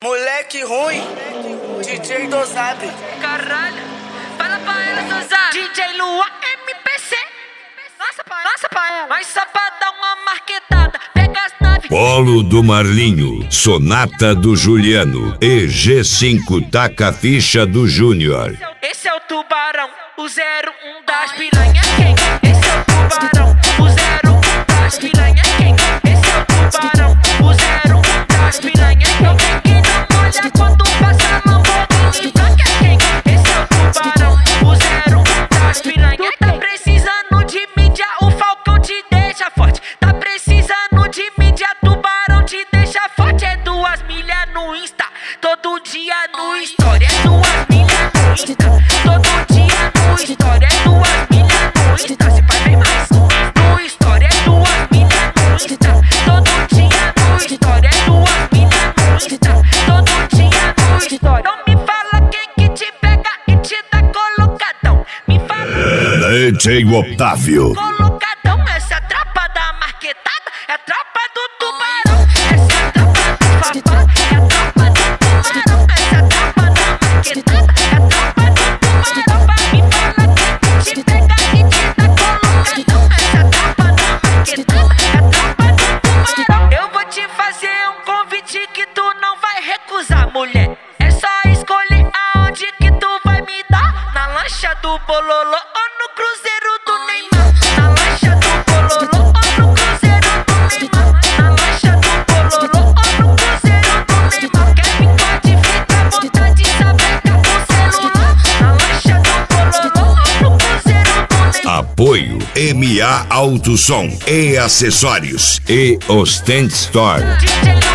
Moleque ruim, DJ dosado. Caralho, fala pra ela, dosado. DJ Lua MPC. Nossa pra ela. Mas só pra dar uma marquetada. Pega as naves. Polo do Marlinho, Sonata do Juliano e G5 taca a ficha do Júnior. Esse é o tubarão, o 01 das piranhas quem? Esse é o tubarão, o 01 das piranhas quem? Esse é o tubarão, o 01 das piranhas quem? Quem não molha quando passa a mão, vou branca quem? Esse é o tubarão, o 01 das piranhas. Tá precisando de mídia, o Falcão te deixa forte. Tá precisando de mídia, tubarão te deixa forte. É 2 milhas no Insta, todo dia no Story. É 2 milhas no Insta, todo dia no Story. É 2 milhas no Insta, se faz bem mais. No Story é 2 milhas no Insta, todo dia no Story. É 2 milhas no Insta, todo dia no Story. Então me fala quem que te pega e te dá colocadão. Me fala DJ Otávio. colocadão, essa é a tropa da marquetada, é a tropa do tubarão. Essa é a tropa do papá, é a tropa do tubarão. Essa é a tropa da marquetada, é a tropa do tubarão. Me fala quem te pega e te dá colocadão. Essa é a tropa da marquetada, é a tropa do tubarão. Eu vou te fazer um convite que tu não vai recusar, mulher. É só escolher aonde que tu vai me dar. Na lancha do Bololô ou no cruzeiro do Neymar. Na lancha do Bololô ou no cruzeiro do Neymar. Na lancha do Bololô ou no cruzeiro do Neymar. Quer vir pode ficar à vontade, saber com celular. Na lancha do Bololô ou no cruzeiro do Neymar. Apoio MA Auto Som e Acessórios e Ostent Store. DJ